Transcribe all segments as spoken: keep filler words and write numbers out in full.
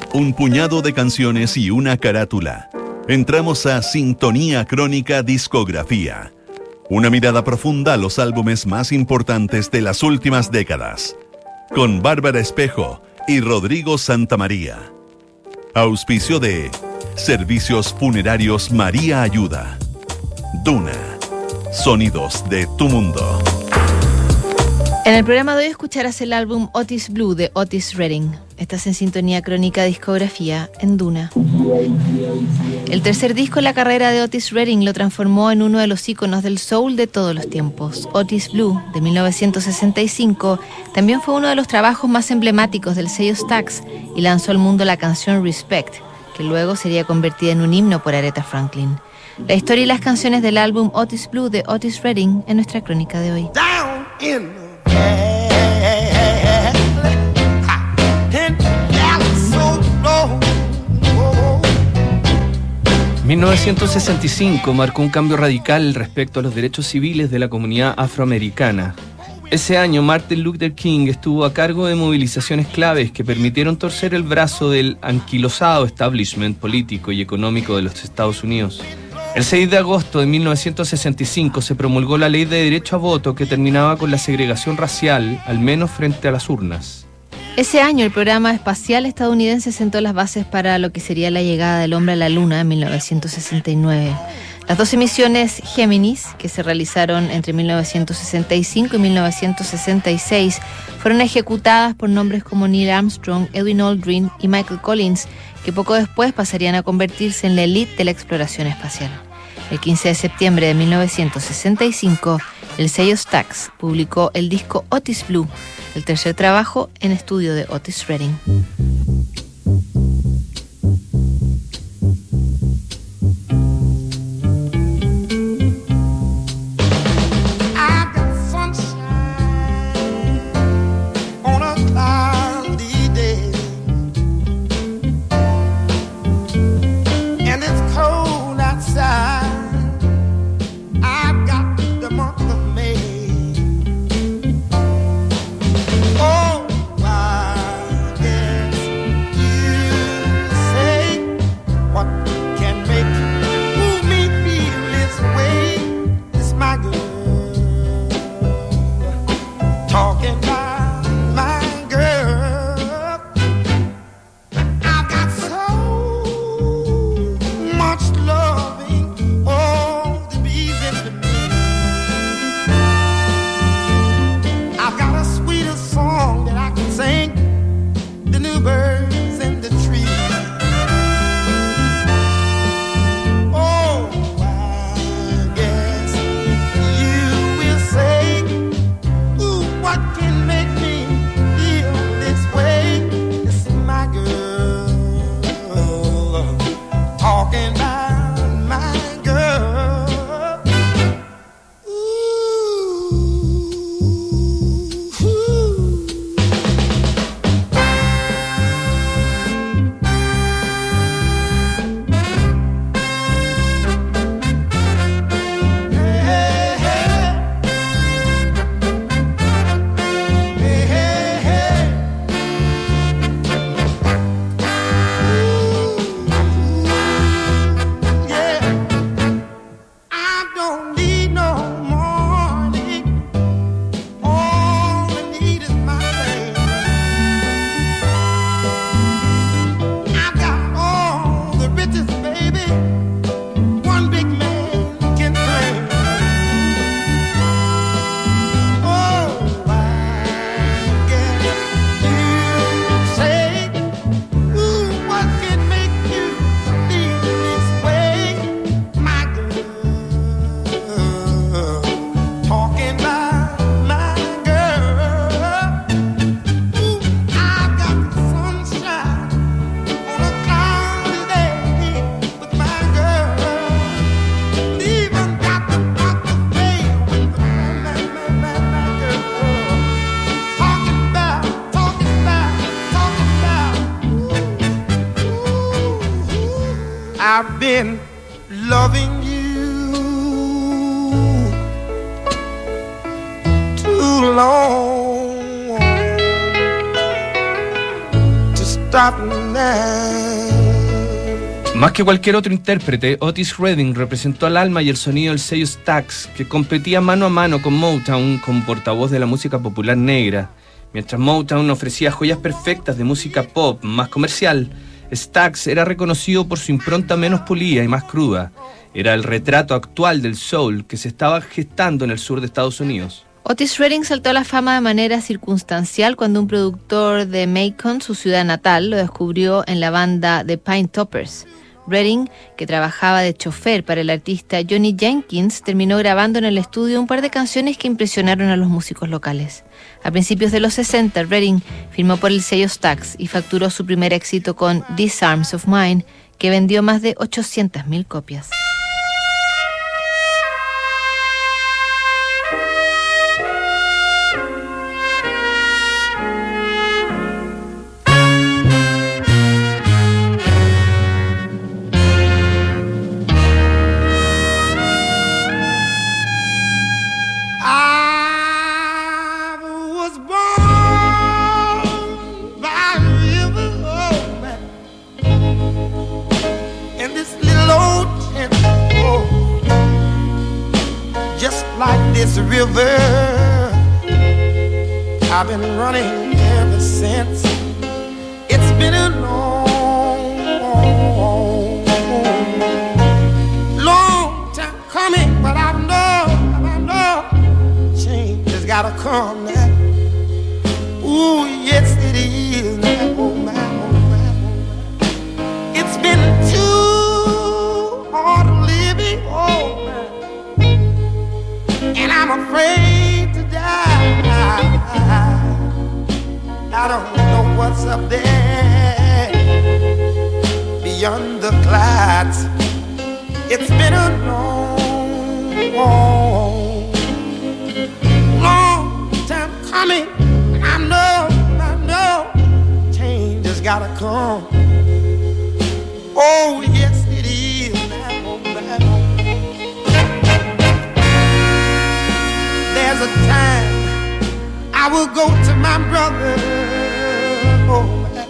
Un puñado de canciones y una carátula. Entramos a Sintonía Crónica Discografía. Una mirada profunda a los álbumes más importantes de las últimas décadas. Con Bárbara Espejo y Rodrigo Santamaría. Auspicio de Servicios Funerarios María Ayuda. Duna. Sonidos de tu mundo. En el programa de hoy escucharás el álbum Otis Blue de Otis Redding. Estás en Sintonía Crónica Discografía en Duna. El tercer disco en la carrera de Otis Redding lo transformó en uno de los íconos del soul de todos los tiempos. Otis Blue, de mil novecientos sesenta y cinco, también fue uno de los trabajos más emblemáticos del sello Stax y lanzó al mundo la canción Respect, que luego sería convertida en un himno por Aretha Franklin. La historia y las canciones del álbum Otis Blue de Otis Redding en nuestra crónica de hoy. Down in mil novecientos sesenta y cinco marcó un cambio radical respecto a los derechos civiles de la comunidad afroamericana. Ese año, Martin Luther King estuvo a cargo de movilizaciones claves que permitieron torcer el brazo del anquilosado establishment político y económico de los Estados Unidos. El seis de agosto de mil novecientos sesenta y cinco se promulgó la ley de derecho a voto que terminaba con la segregación racial, al menos frente a las urnas. Ese año el programa espacial estadounidense sentó las bases para lo que sería la llegada del hombre a la Luna en mil novecientos sesenta y nueve. Las doce misiones Géminis, que se realizaron entre mil novecientos sesenta y cinco y mil novecientos sesenta y seis, fueron ejecutadas por nombres como Neil Armstrong, Edwin Aldrin y Michael Collins, que poco después pasarían a convertirse en la élite de la exploración espacial. El quince de septiembre de mil novecientos sesenta y cinco, el sello Stax publicó el disco Otis Blue, el tercer trabajo en estudio de Otis Redding. I've been loving you too long to stop now. Más que cualquier otro intérprete, Otis Redding representó al alma y el sonido del sello Stax, que competía mano a mano con Motown como portavoz de la música popular negra. Mientras Motown ofrecía joyas perfectas de música pop más comercial, Stax era reconocido por su impronta menos pulida y más cruda. Era el retrato actual del soul que se estaba gestando en el sur de Estados Unidos. Otis Redding saltó a la fama de manera circunstancial cuando un productor de Macon, su ciudad natal, lo descubrió en la banda The Pine Toppers. Redding, que trabajaba de chofer para el artista Johnny Jenkins, terminó grabando en el estudio un par de canciones que impresionaron a los músicos locales. A principios de los sesenta, Redding firmó por el sello Stax y facturó su primer éxito con These Arms of Mine, que vendió más de ochocientas mil copias. This river, I've been running ever since. It's been a long, long time coming, but I know, I know, change has gotta come now. Ooh, yes it is now, oh my, oh my, oh my. It's been too hard living, oh my. And I'm afraid to die. I don't know what's up there beyond the clouds. It's been a long, long, long time coming. I know, I know, change has gotta come. Oh yes it is now, now. There's a time I will go to my brother, oh,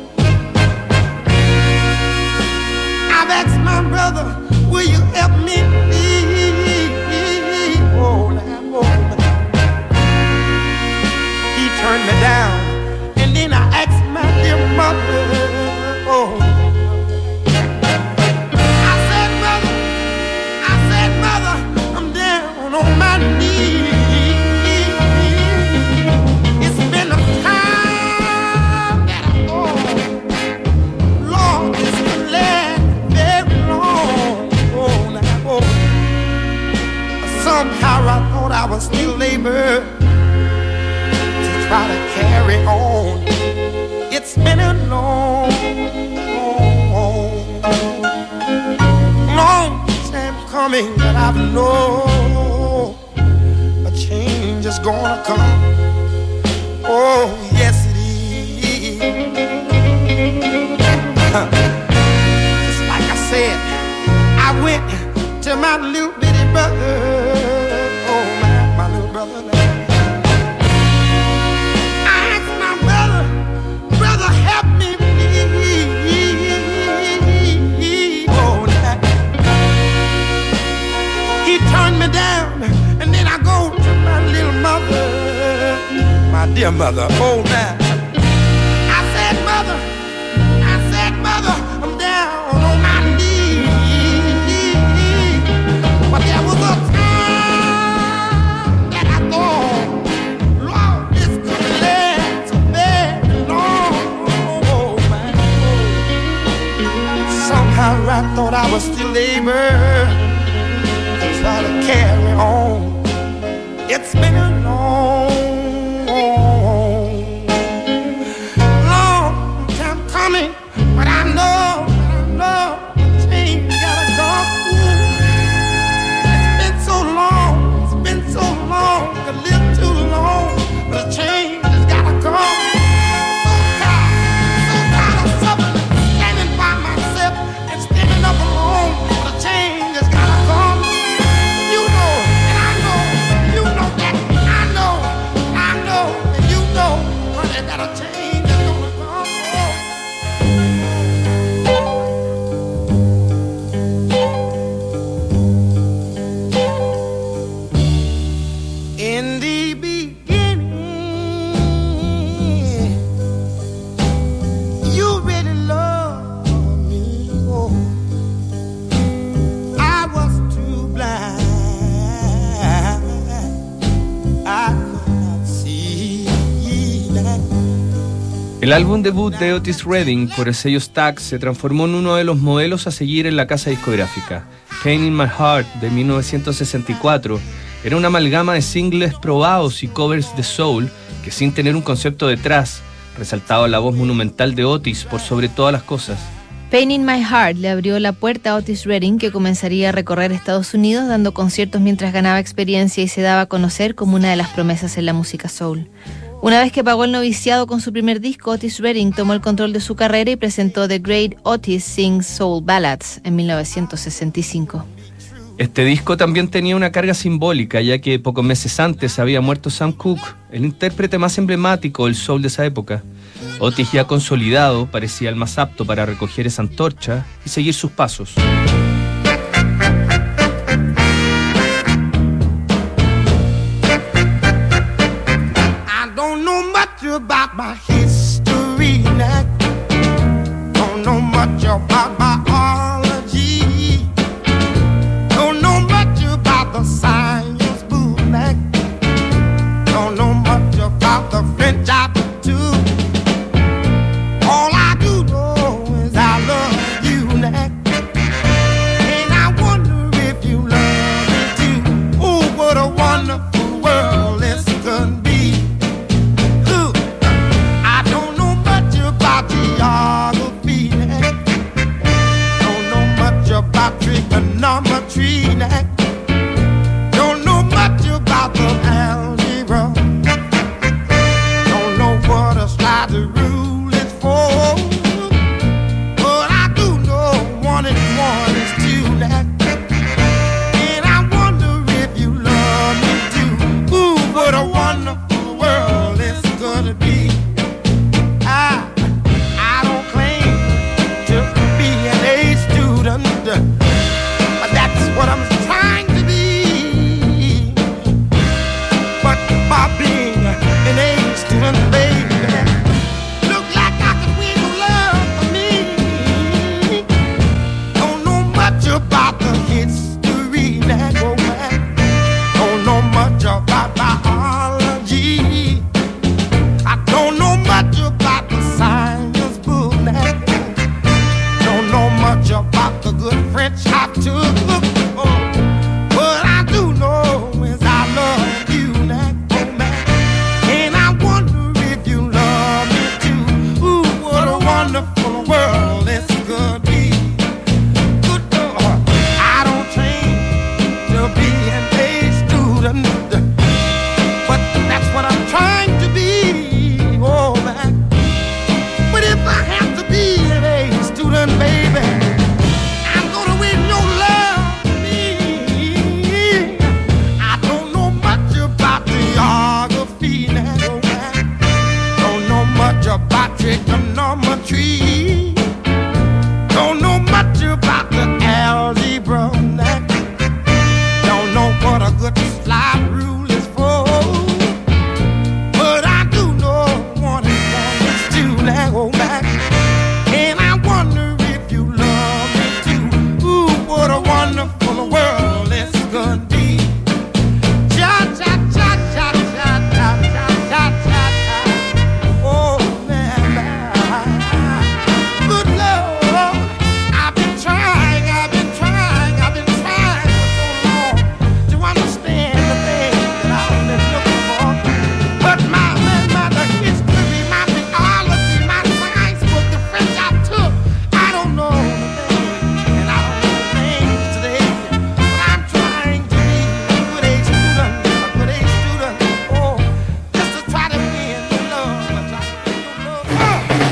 I've asked my brother, will you help me please, oh, oh, he turned me down, and then I asked my dear mother, oh, I said brother, I said mother, I'm down on my knees. Somehow I thought I was still able to try to carry on. It's been a long, long, long time coming, but I know a change is gonna come. Oh, yes it is. Just like I said, I went to my little bitty brother. Dear mother, oh now. I said, mother, I said, mother, I'm down on my knees. But there was a time that I thought, Lord, this could last so very long. Oh, my God. Somehow I thought I was still able to try to carry on. It's been a long I El álbum debut de Otis Redding por el sello Stax se transformó en uno de los modelos a seguir en la casa discográfica. Pain in My Heart de mil novecientos sesenta y cuatro era una amalgama de singles probados y covers de soul que, sin tener un concepto detrás, resaltaba la voz monumental de Otis por sobre todas las cosas. Pain in My Heart le abrió la puerta a Otis Redding, que comenzaría a recorrer Estados Unidos dando conciertos mientras ganaba experiencia y se daba a conocer como una de las promesas en la música soul. Una vez que pagó el noviciado con su primer disco, Otis Redding tomó el control de su carrera y presentó The Great Otis Sings Soul Ballads en mil novecientos sesenta y cinco. Este disco también tenía una carga simbólica, ya que pocos meses antes había muerto Sam Cooke, el intérprete más emblemático del soul de esa época. Otis, ya consolidado, parecía el más apto para recoger esa antorcha y seguir sus pasos. About my history now, don't know much about biology, don't know much about the science book now, don't know much about the French attitude. All I do know is I love you now, and I wonder if you love me too. Oh, what a wonderful world this could be. Geography, don't know much about trigonometry, don't know much about the algebra, don't know what a slide rule is for, but I do know one and one is two, and I wonder if you love me too. Ooh, what a wonderful world this gonna be. I But that's what I'm trying to be. But by being an A student, baby, look like I could win your love for me. Don't know much about the history that go back. Don't know much about biology. I don't know much about the science book now. Don't know much about the good French I took, oh, but I do know is I love you now, oh man, and I wonder if you love me too. Ooh, what a wonderful world this could be. Good Lord, I don't train to be an A student, but that's what I'm trying to be, oh man. But if I have to be an A student, baby, about trigonometry, don't know much about the algebra, don't know what a good slide rule is for, but I do know one and one is two now, oh man, and I wonder if you love me too. Ooh, what a wonderful world this could be. Cha cha cha cha cha cha cha cha cha. Oh, good Lord, I've been trying, I've been trying, I've been trying for so long to understand the things that I've been looking for. But my, my, my the history, my biology, my science book, the French I took, I don't know the things, and I don't know the things today. But I'm trying to be a good A student, a good A student, oh, just to try to win your love, to try to win your love. Oh.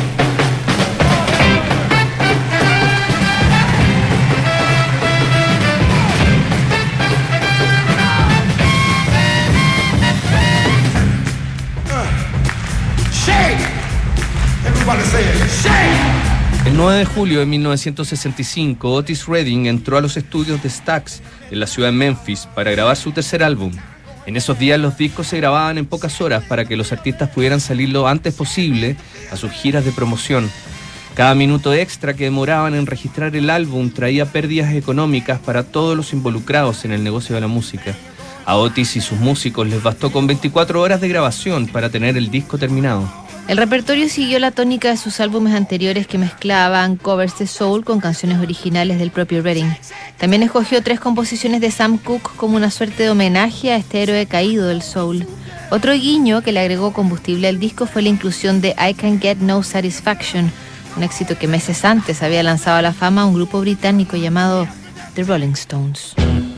El nueve de julio de mil novecientos sesenta y cinco, Otis Redding entró a los estudios de Stax en la ciudad de Memphis para grabar su tercer álbum. En esos días los discos se grababan en pocas horas para que los artistas pudieran salir lo antes posible a sus giras de promoción. Cada minuto extra que demoraban en registrar el álbum traía pérdidas económicas para todos los involucrados en el negocio de la música. A Otis y sus músicos les bastó con veinticuatro horas de grabación para tener el disco terminado. El repertorio siguió la tónica de sus álbumes anteriores que mezclaban covers de soul con canciones originales del propio Redding. También escogió tres composiciones de Sam Cooke como una suerte de homenaje a este héroe caído del soul. Otro guiño que le agregó combustible al disco fue la inclusión de I Can't Get No Satisfaction, un éxito que meses antes había lanzado a la fama a un grupo británico llamado The Rolling Stones.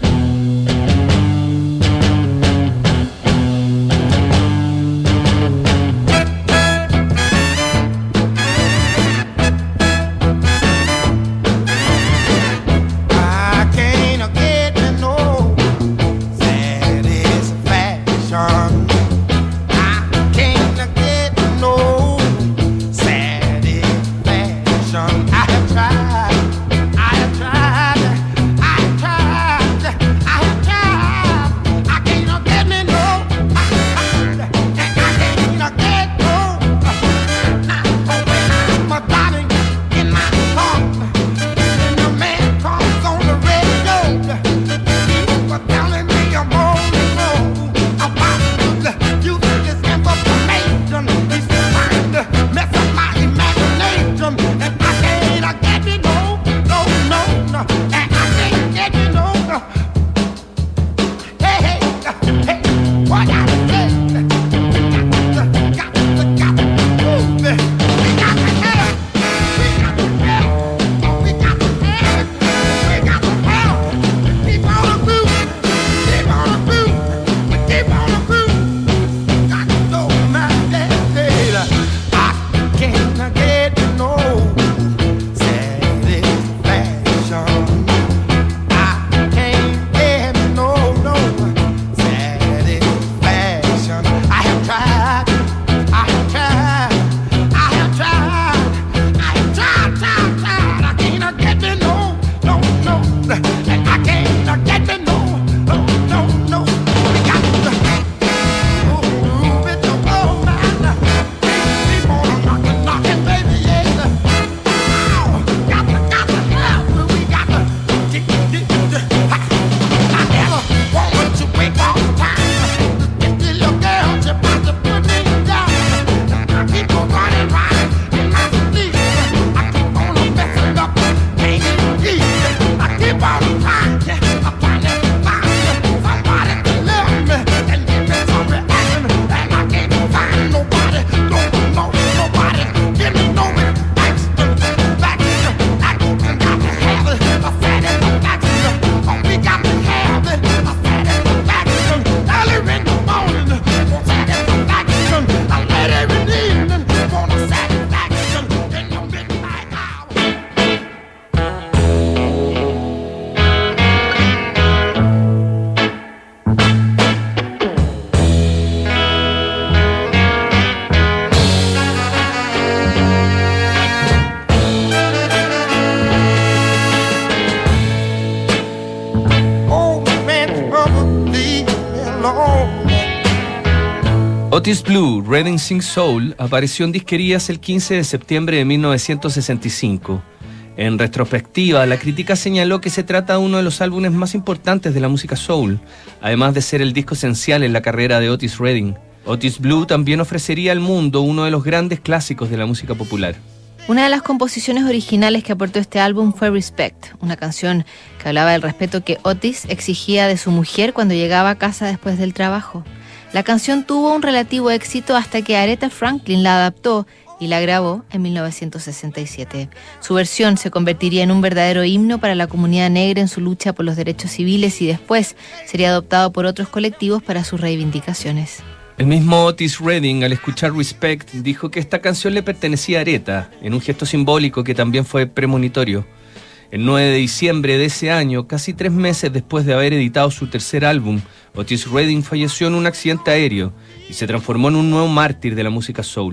Otis Blue, Redding Sings Soul, apareció en disquerías el quince de septiembre de mil novecientos sesenta y cinco. En retrospectiva, la crítica señaló que se trata de uno de los álbumes más importantes de la música soul, además de ser el disco esencial en la carrera de Otis Redding. Otis Blue también ofrecería al mundo uno de los grandes clásicos de la música popular. Una de las composiciones originales que aportó este álbum fue Respect, una canción que hablaba del respeto que Otis exigía de su mujer cuando llegaba a casa después del trabajo. La canción tuvo un relativo éxito hasta que Aretha Franklin la adaptó y la grabó en mil novecientos sesenta y siete. Su versión se convertiría en un verdadero himno para la comunidad negra en su lucha por los derechos civiles y después sería adoptado por otros colectivos para sus reivindicaciones. El mismo Otis Redding, al escuchar Respect, dijo que esta canción le pertenecía a Aretha, en un gesto simbólico que también fue premonitorio. El nueve de diciembre de ese año, casi tres meses después de haber editado su tercer álbum, Otis Redding falleció en un accidente aéreo y se transformó en un nuevo mártir de la música soul.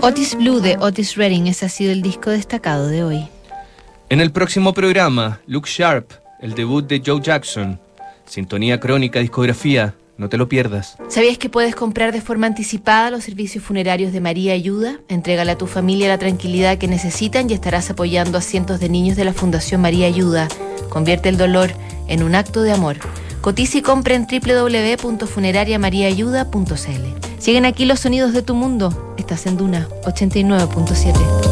Otis Blue de Otis Redding, ese ha sido el disco destacado de hoy. En el próximo programa, Look Sharp, el debut de Joe Jackson. Sintonía Crónica Discografía, no te lo pierdas. ¿Sabías que puedes comprar de forma anticipada los servicios funerarios de María Ayuda? Entrégale a tu familia la tranquilidad que necesitan y estarás apoyando a cientos de niños de la Fundación María Ayuda. Convierte el dolor en un acto de amor. Cotiza y compra en doble u doble u doble u punto funeraria maría ayuda punto c l. Siguen aquí los sonidos de tu mundo. Estás en Duna ochenta y nueve punto siete.